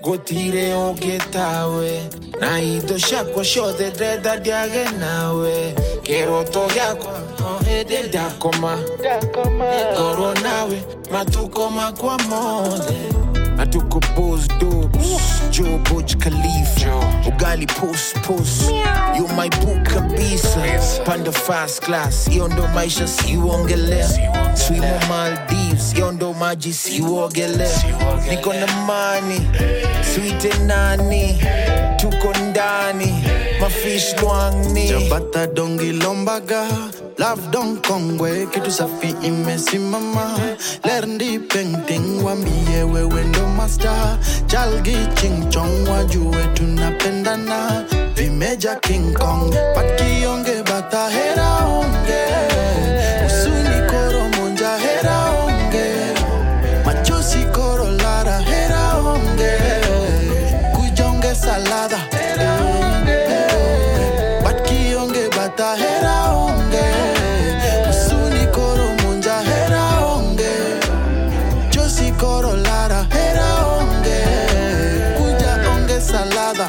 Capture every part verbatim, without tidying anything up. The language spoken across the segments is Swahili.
Gotire ogetawe na idosha kwa shode dreda diage nawe kero to yako ede dakoma goro nawe matukoma kwa mode atuko pose dubs Joe Burj Khalifa ugali post post you my book kabisa panda fast class hiyo ndo maisha siuongelea swimo Maldives hiyo ndo maji siuogelea niko na money sweet nani tuko ndani mafish luangni Jabata dongi lombaga love don kongwe kitu safi imesimama lerndi painting wambie wewe ndo master chalgi ching chong wajue tunapendana vimeja King Kong pakionge bata hera onge usuni koro monja hera onge machozi koro lara hera onge kujonge salada pakionge bata hera onge usuni koro monja hera onge chozi koro lara hera onge kuja onge salada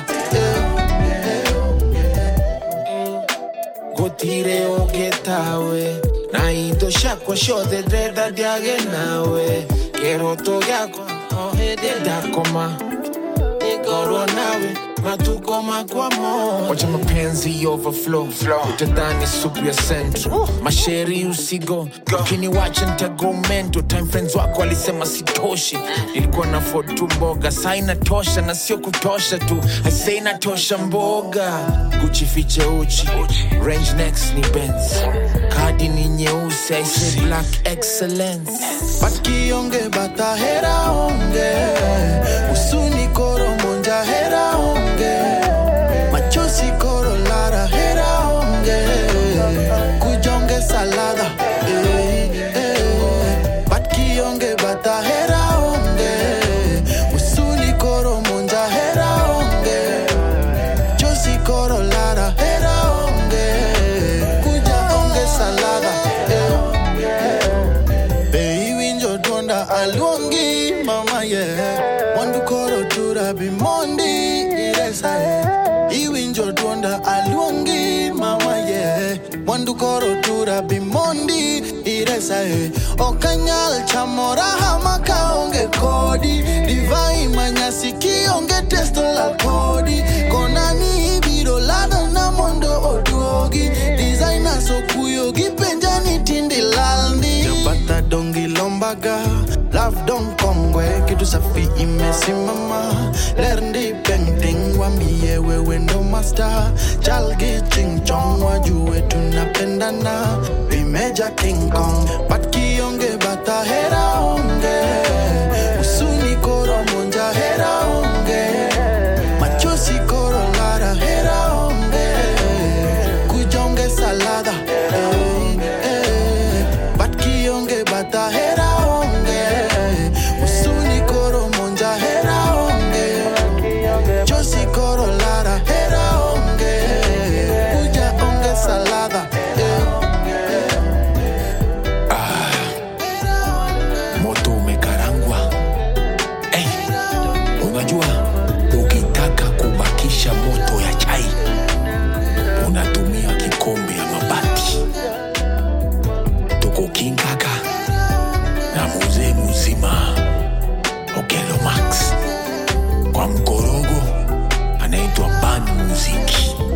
Gotire ogetawe na idosha kwa shode dreda diage nawe kero to yako ede dakoma goro nawe matukoma kwa mo wacha mapenzi overflow utadhani supu ya centro masheri usigo kini wacha nitago mento time friends wako walisema sitoshi nilikuwa na afford tu mboga saa inatosha na sio kutosha tu I say inatosha mboga Gucci fiche uchi range next ni Benz kadi ni nyeusi I say black excellence pakionge bata hera onge usuni koro monja hera onge machozi koro lara hera onge kujonge salada eh, eh. pakionge bata hera onge usuni koro monja hera onge chozi koro lara hera onge kuja onge salada eh. Alungi mama yeah Wandu koro tura bimondi iresa yeah Iwinjo tuonda alungi mama yeah Wandu koro tura bimondi iresa yeah Okanyal chamora hama kaonge kodi Divai manyasi kionge testo la kodi Konani biro lada na mondo oduogi Designer so kuyo gipenjani tindi lalni Jabata dongi lombaga love don kongwe kitu safi imesimama lerndi painting wambie wewe ndo master chalgi ching chong wajue tunapendana vimeja King Kong pakionge bata hera onge usuni koro monja hera onge machozi koro lara hera onge kujonge salada eh, eh. pakionge bata hera usuni koro monja hera onge chozi koro lara hera onge kuja onge salada ah moto umekarangwa eh unajua ukitaka kubakisha moto ya chai unatumia kikombe ya mabati tuko kingaka na mzee mzima Okelo Max kwa mkorogo anaitwa Ban Muziki.